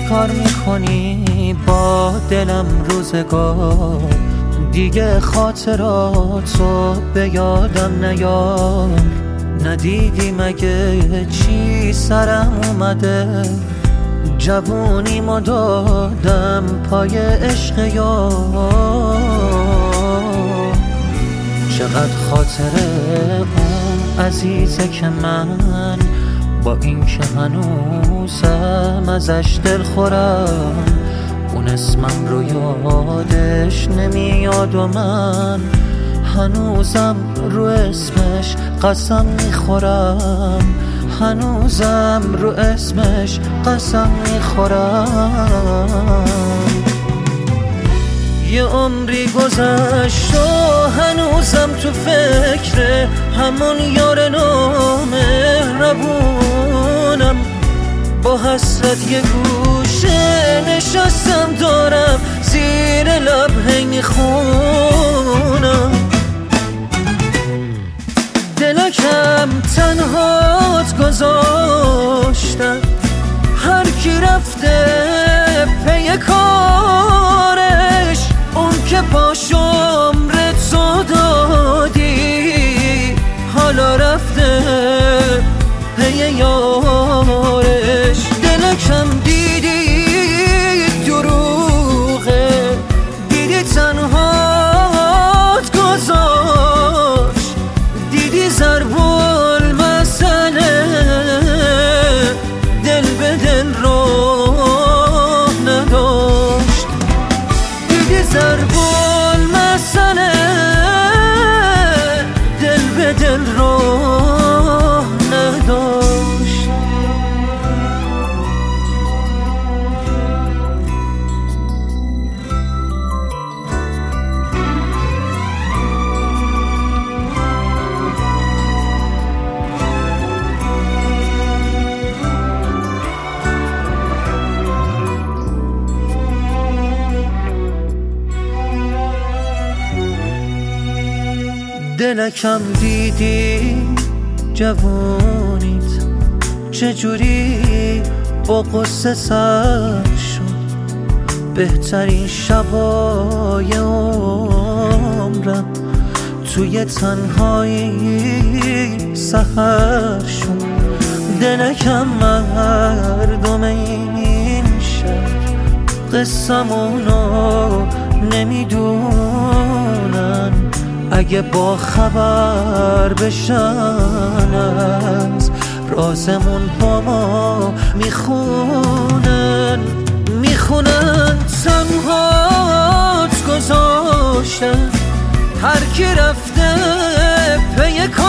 چیکار میکنی با دلم روزگار؟ دیگه خاطراتو به یادم نیار. ندیدی مگه چی سرم اومده؟ جوونیمو دادم پای عشق یار. چقدر خاطره اون عزیزه که من با این که هنوزم ازش دل خورم. اون اسمم رو یادش نمیاد و من هنوزم رو اسمش قسم میخورم. هنوزم رو اسمش قسم میخورم. یه عمری گذشت و هنوزم تو فکر همون یار نامهربونم. با حسرت یه گوشه نشستم دارم زیر لب هی میخونم. دلکم تنهات گذاشتم، هر کی رفته پی کارش. اون که پاشو عمرتو دادی حالا رفته پی یارش. دلکم دیدی دروغه، دیدی تنهات گذاشت، دیدی ضرب المثله دل به دل راه نداشت. دیدی ضرب المثله دل به دل راه نداشت. دلکم دیدی جوونیت چجوری با قصه سر شد. بهترین شبای عمرم توی تنهایی سحر شد. دلکم مردم این شهر قصمونو نمیدونن. اگه با خبر بشن از رازمون با ما میخونن. تنهات گذاشتن، هر کی رفته پی